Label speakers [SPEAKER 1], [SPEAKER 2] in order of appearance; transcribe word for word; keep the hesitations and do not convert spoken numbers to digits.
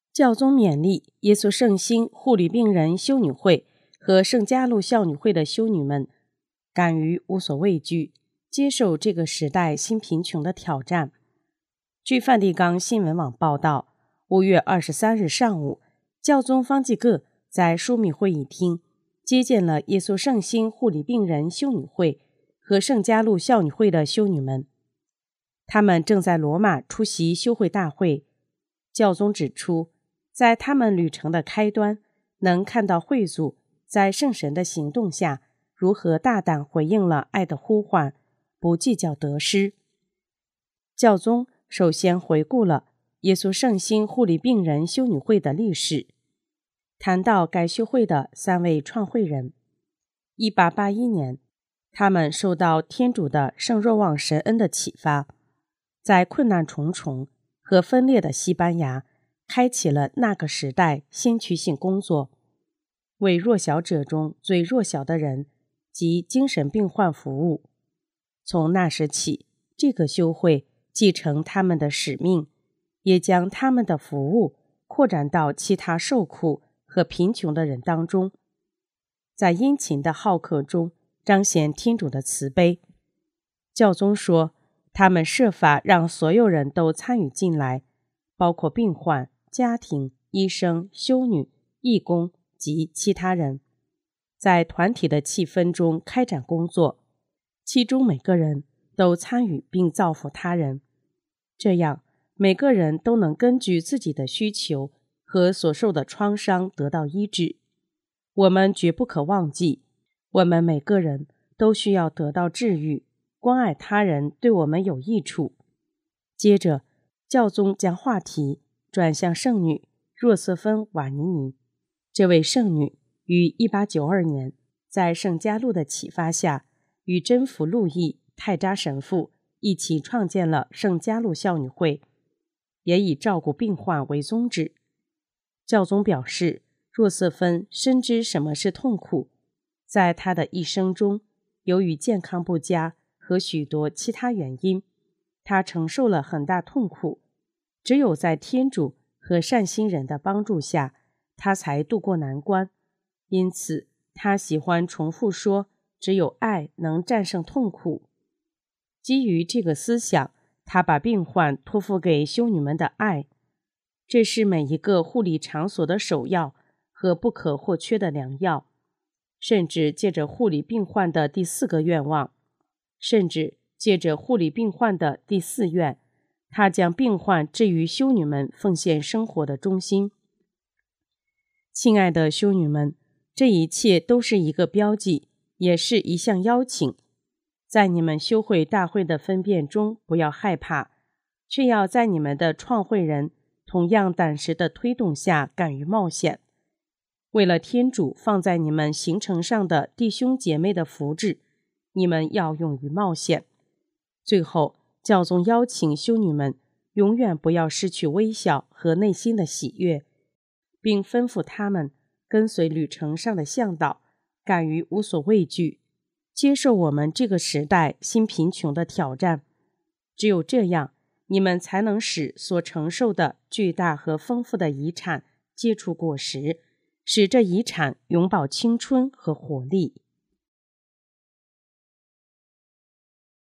[SPEAKER 1] 教宗勉励耶稣圣心护理病人修女会和圣加禄孝女会的修女们，敢于无所畏惧，接受这个时代新贫穷的挑战。据梵蒂冈新闻网报道，五月二十三日上午，教宗方济各在枢密会议厅接见了耶稣圣心护理病人修女会和圣加禄孝女会的修女们。他们正在罗马出席修会大会。教宗指出，在他们旅程的开端，能看到会组在圣神的行动下如何大胆回应了爱的呼唤，不计较得失。教宗首先回顾了耶稣圣心护理病人修女会的历史，谈到该修会的三位创会人。一八八一年，他们受到天主的圣若望神恩的启发，在困难重重和分裂的西班牙开启了那个时代先驱性工作，为弱小者中最弱小的人及精神病患服务。从那时起，这个修会继承他们的使命，也将他们的服务扩展到其他受苦和贫穷的人当中，在殷勤的好客中彰显天主的慈悲。教宗说，他们设法让所有人都参与进来，包括病患、家庭、医生、修女、义工及其他人，在团体的气氛中开展工作，其中每个人都参与并造福他人，这样每个人都能根据自己的需求和所受的创伤得到医治。我们绝不可忘记，我们每个人都需要得到治愈，关爱他人对我们有益处。接着，教宗将话题转向圣女若瑟芬·瓦尼尼。这位圣女于一八九二年在圣加禄的启发下，与真福路易·泰扎神父一起创建了圣加禄孝女会，也以照顾病患为宗旨。教宗表示，若瑟芬深知什么是痛苦，在她的一生中，由于健康不佳和许多其他原因，她承受了很大痛苦，只有在天主和善心人的帮助下，她才渡过难关。因此，她喜欢重复说，只有爱能战胜痛苦。基于这个思想，她把病患托付给修女们的爱，这是每一个护理场所的首要和不可或缺的良药。甚至借着护理病患的第四个愿望，甚至借着护理病患的第四愿，他将病患置于修女们奉献生活的中心。亲爱的修女们，这一切都是一个标记，也是一项邀请。在你们修会大会的分辨中，不要害怕，却要在你们的创会人同样胆识的推动下敢于冒险。为了天主放在你们行程上的弟兄姐妹的福祉，你们要勇于冒险。最后，教宗邀请修女们永远不要失去微笑和内心的喜悦，并吩咐他们跟随旅程上的向导，敢于无所畏惧，接受我们这个时代新贫穷的挑战。只有这样，你们才能使所承受的巨大和丰富的遗产结出果实，使这遗产永葆青春和活力。